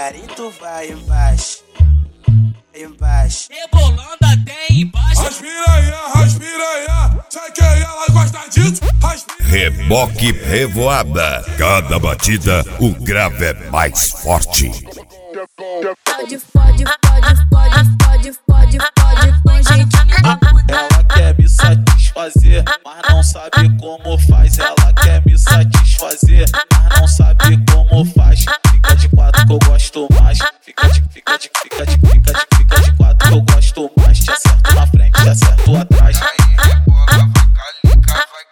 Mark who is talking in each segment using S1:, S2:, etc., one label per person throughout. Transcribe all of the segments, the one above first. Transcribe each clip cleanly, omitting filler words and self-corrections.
S1: devagarinho tu vai embaixo, embaixo.
S2: Rebolando até embaixo.
S3: Raspiranha, sai que ela gosta disso.
S4: Reboque Revoada. Cada batida, o grave é mais forte.
S5: Pode com jeitinho.
S2: Ela quer me satisfazer, mas não sabe como faz. Ela quer me satisfazer, mas não sabe como faz. Fica de quatro que eu gosto mais. Fica de quatro que eu gosto mais. Te acerto na frente, te acerto atrás.
S3: Rebola, vai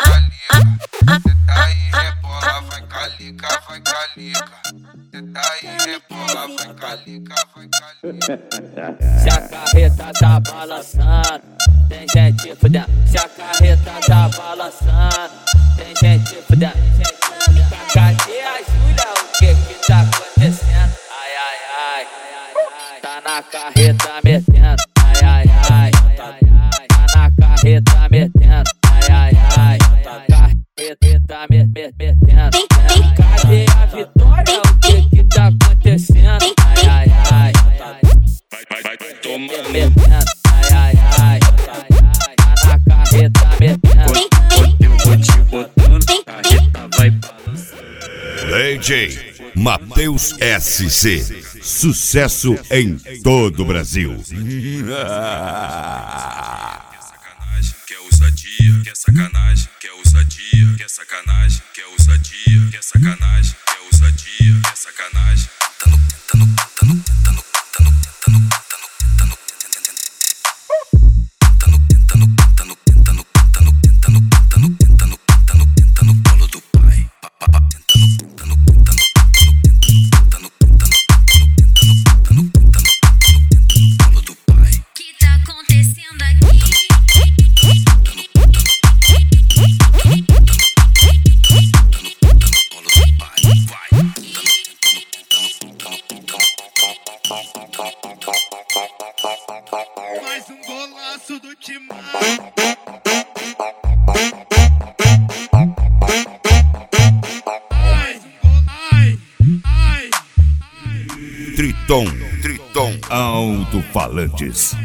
S3: calica. Cê tá aí, rebola, vai calica.
S6: Se a carreta tá balançando, tem gente fudendo. Se a carreta tá balançando, tem gente fudendo. Cadê a Júlia? O que tá acontecendo? Ai. Tá na carreta metendo. Ai. Tá na carreta metendo. Ai. Carreta metendo. Cadê a Vitória? O que tá acontecendo? Ai.
S4: Vai tomando.
S6: Metendo. Ai. Tá na carreta metendo.
S7: Eu vou te botando, carreta vai balançando.
S4: DJ Matheus SC. Sucesso em todo o Brasil.
S3: Quer ousadia, quer sacanagem, quer ousadia, quer sacanagem, quer ousadia, quer sacanagem, quer ousadia, quer sacanagem.
S2: Mais um golaço do Timão.
S4: Triton Alto-Falantes.